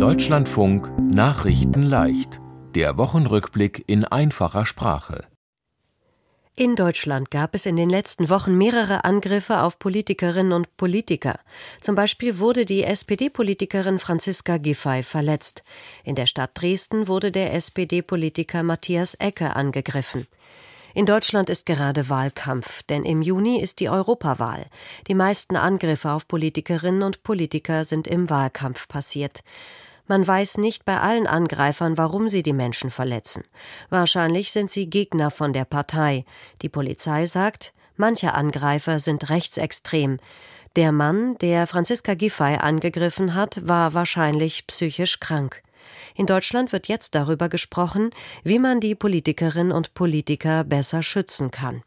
Deutschlandfunk Nachrichten leicht. Der Wochenrückblick in einfacher Sprache. In Deutschland gab es in den letzten Wochen mehrere Angriffe auf Politikerinnen und Politiker. Zum Beispiel wurde die SPD-Politikerin Franziska Giffey verletzt. In der Stadt Dresden wurde der SPD-Politiker Matthias Ecke angegriffen. In Deutschland ist gerade Wahlkampf, denn im Juni ist die Europawahl. Die meisten Angriffe auf Politikerinnen und Politiker sind im Wahlkampf passiert. Man weiß nicht bei allen Angreifern, warum sie die Menschen verletzen. Wahrscheinlich sind sie Gegner von der Partei. Die Polizei sagt, manche Angreifer sind rechtsextrem. Der Mann, der Franziska Giffey angegriffen hat, war wahrscheinlich psychisch krank. In Deutschland wird jetzt darüber gesprochen, wie man die Politikerinnen und Politiker besser schützen kann.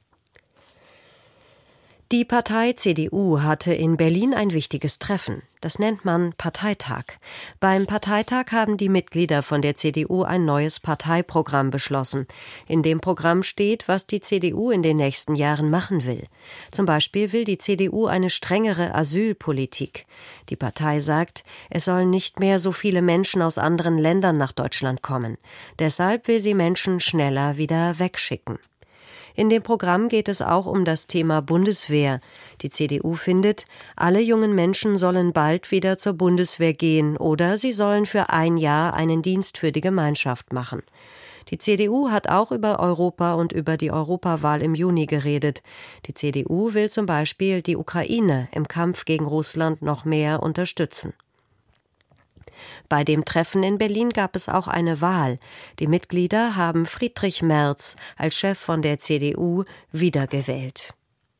Die Partei CDU hatte in Berlin ein wichtiges Treffen. Das nennt man Parteitag. Beim Parteitag haben die Mitglieder von der CDU ein neues Parteiprogramm beschlossen. In dem Programm steht, was die CDU in den nächsten Jahren machen will. Zum Beispiel will die CDU eine strengere Asylpolitik. Die Partei sagt, es sollen nicht mehr so viele Menschen aus anderen Ländern nach Deutschland kommen. Deshalb will sie Menschen schneller wieder wegschicken. In dem Programm geht es auch um das Thema Bundeswehr. Die CDU findet, alle jungen Menschen sollen bald wieder zur Bundeswehr gehen oder sie sollen für ein Jahr einen Dienst für die Gemeinschaft machen. Die CDU hat auch über Europa und über die Europawahl im Juni geredet. Die CDU will zum Beispiel die Ukraine im Kampf gegen Russland noch mehr unterstützen. Bei dem Treffen in Berlin gab es auch eine Wahl. Die Mitglieder haben Friedrich Merz als Chef von der CDU wiedergewählt.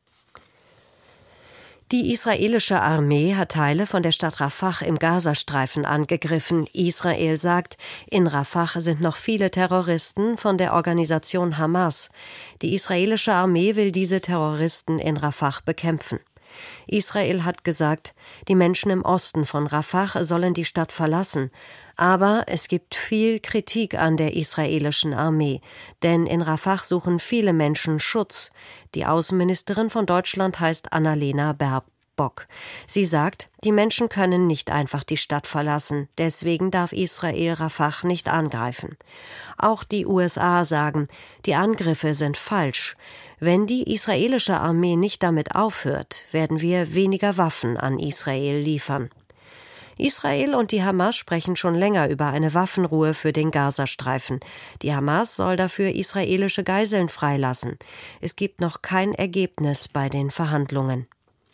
Die israelische Armee hat Teile von der Stadt Rafah im Gazastreifen angegriffen. Israel sagt, in Rafah sind noch viele Terroristen von der Organisation Hamas. Die israelische Armee will diese Terroristen in Rafah bekämpfen. Israel hat gesagt, die Menschen im Osten von Rafah sollen die Stadt verlassen. Aber es gibt viel Kritik an der israelischen Armee, denn in Rafah suchen viele Menschen Schutz. Die Außenministerin von Deutschland heißt Annalena Baerbock. Sie sagt, die Menschen können nicht einfach die Stadt verlassen, deswegen darf Israel Rafah nicht angreifen. Auch die USA sagen, die Angriffe sind falsch. Wenn die israelische Armee nicht damit aufhört, werden wir weniger Waffen an Israel liefern. Israel und die Hamas sprechen schon länger über eine Waffenruhe für den Gazastreifen. Die Hamas soll dafür israelische Geiseln freilassen. Es gibt noch kein Ergebnis bei den Verhandlungen.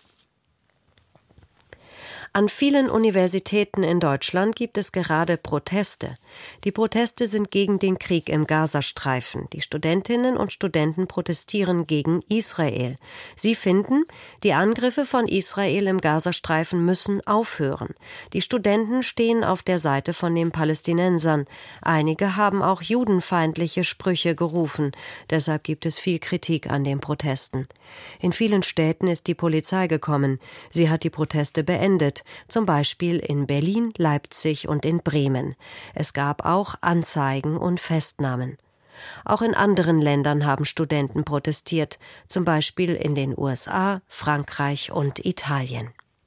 An vielen Universitäten in Deutschland gibt es gerade Proteste. Die Proteste sind gegen den Krieg im Gazastreifen. Die Studentinnen und Studenten protestieren gegen Israel. Sie finden, die Angriffe von Israel im Gazastreifen müssen aufhören. Die Studenten stehen auf der Seite von den Palästinensern. Einige haben auch judenfeindliche Sprüche gerufen. Deshalb gibt es viel Kritik an den Protesten. In vielen Städten ist die Polizei gekommen. Sie hat die Proteste beendet. Zum Beispiel in Berlin, Leipzig und in Bremen. Es gab auch Anzeigen und Festnahmen. Auch in anderen Ländern haben Studenten protestiert, zum Beispiel in den USA, Frankreich und Italien.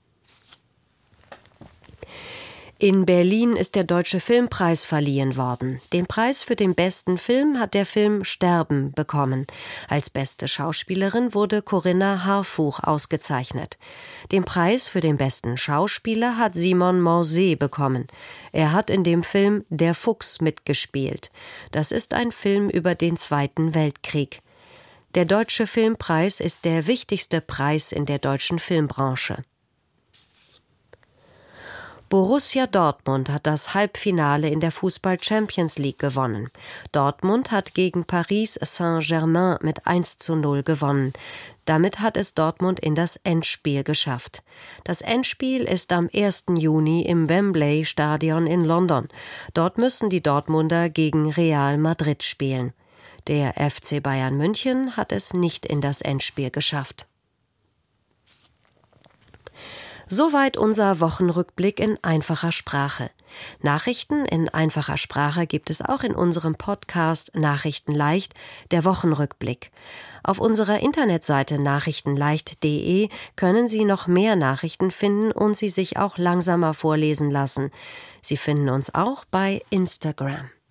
In Berlin ist der Deutsche Filmpreis verliehen worden. Den Preis für den besten Film hat der Film Sterben bekommen. Als beste Schauspielerin wurde Corinna Harfouch ausgezeichnet. Den Preis für den besten Schauspieler hat Simon Morsé bekommen. Er hat in dem Film Der Fuchs mitgespielt. Das ist ein Film über den Zweiten Weltkrieg. Der Deutsche Filmpreis ist der wichtigste Preis in der deutschen Filmbranche. Borussia Dortmund hat das Halbfinale in der Fußball-Champions League gewonnen. Dortmund hat gegen Paris Saint-Germain mit 1:0 gewonnen. Damit hat es Dortmund in das Endspiel geschafft. Das Endspiel ist am 1. Juni im Wembley-Stadion in London. Dort müssen die Dortmunder gegen Real Madrid spielen. Der FC Bayern München hat es nicht in das Endspiel geschafft. Soweit unser Wochenrückblick in einfacher Sprache. Nachrichten in einfacher Sprache gibt es auch in unserem Podcast Nachrichten leicht, der Wochenrückblick. Auf unserer Internetseite nachrichtenleicht.de können Sie noch mehr Nachrichten finden und sie sich auch langsamer vorlesen lassen. Sie finden uns auch bei Instagram.